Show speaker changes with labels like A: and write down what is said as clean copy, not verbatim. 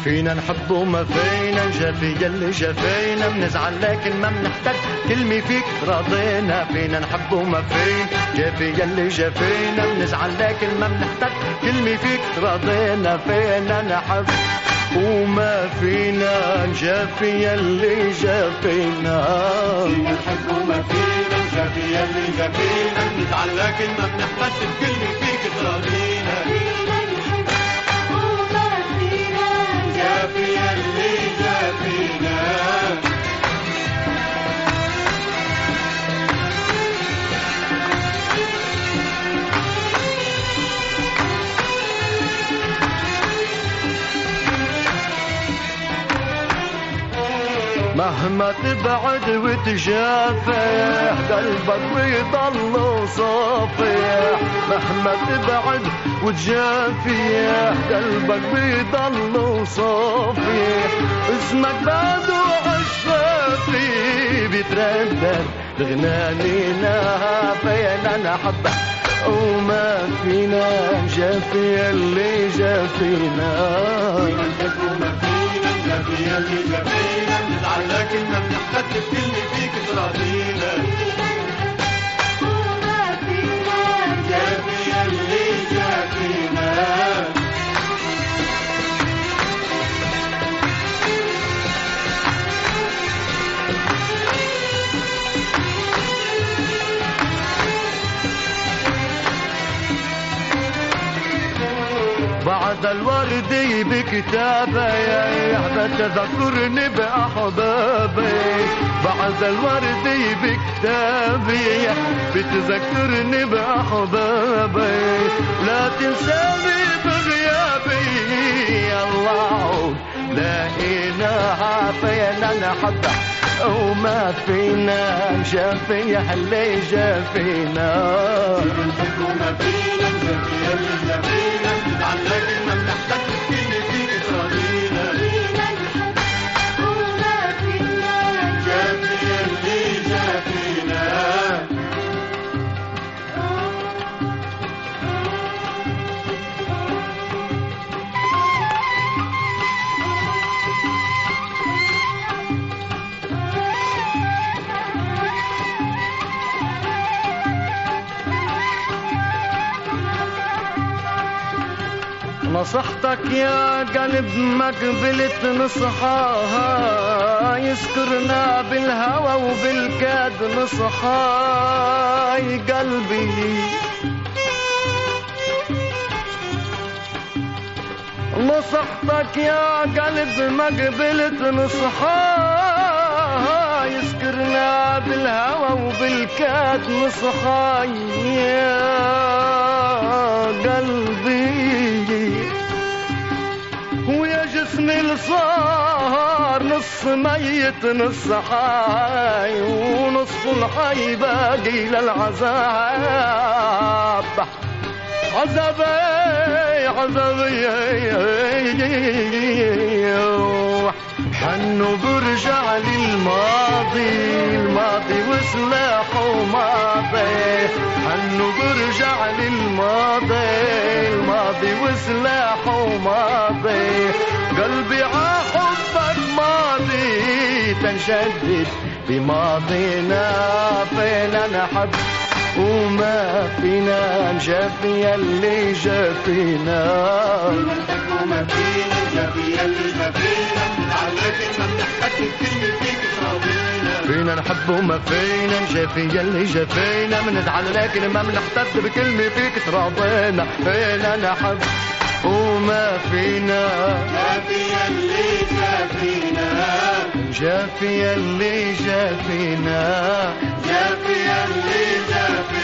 A: فينا نحب وما فينا نجافي يلي جافينا بنزعل لكن ما بنحتاج كلمة فيك راضينا. فينا نحب وما فينا جافي يلي جافينا بنزعل لكن ما بنحتاج كلمة فيك راضينا. فينا نحب وما فينا نجافي يلي جافينا.
B: فينا نحب وما فينا نجافي يلي جافينا بنزعل لكن ما بنحتاج كلمة فيك تراضينا.
C: فينا نحب وما فينا
B: جافي يلي جافينا.
A: مهما تبعد وتجافي قلبك بيضل صافي. مهما تبعد وتجافي قلبك بيضل صافي. اسمك بعده عالشافي بيتردد بغنانينا. فينا نحب وما فينا نجافي اللي جافينا.
B: فينا نحب وما فينا نجافي يلي جافينا بنزعل لكن ما بنحتاج كلمة فيك تراضينا.
C: وما فينا
B: جافي يلي جافينا.
A: بعد الورد بكتابي بتذكرني بأحبابي. بعد الورد بكتابي بتذكرني بأحبابي. لا تنساني بغيابي الله عود لاقيناها. فينا نحب وما فينا نجافي اللي جافينا.
B: فينا نحب وما فينا نجافي يلي جافينا بنزعل لكن ما بنحتاج كلمة فيك تراضينا.
C: فينا نحب وما فينا
B: جافي يلي جافينا.
A: نصحتك يا قلب ما قبلت نصحاها. يسكرنا بالهوى وبالكاد نصحاي قلبي. نصحتك يا قلب ما قبلت نصحاها. يسكرنا بالهوى وبالكاد نصحاي يا قلبي. ويا جسمي الصار نص ميت نص حي ونص الحي باقي للعذاب. عذابي عذابي حنو برجع للماضي. الماضي وسلاحه ماضي. حنو برجع للماضي. الماضي وسلاحه ماضي. قلبي عحبك ماضي تنشدد بماضينا. فينا نحب وما فينا نجافي يلي جافينا.
B: فينا نحب وما فينا نجافي يلي جافينا بنزعل لكن ما بنحتاج كلمة فيك تراضينا.
A: فينا نحب وما فينا نجافي يلي جافينا بنزعل لكن ما بنحتاج بكلمة فيك تراضينا. فينا نحب وما فينا
B: جافي يلي جافينا.
A: جافي يلي جافينا.
B: جافي يلي جافينا.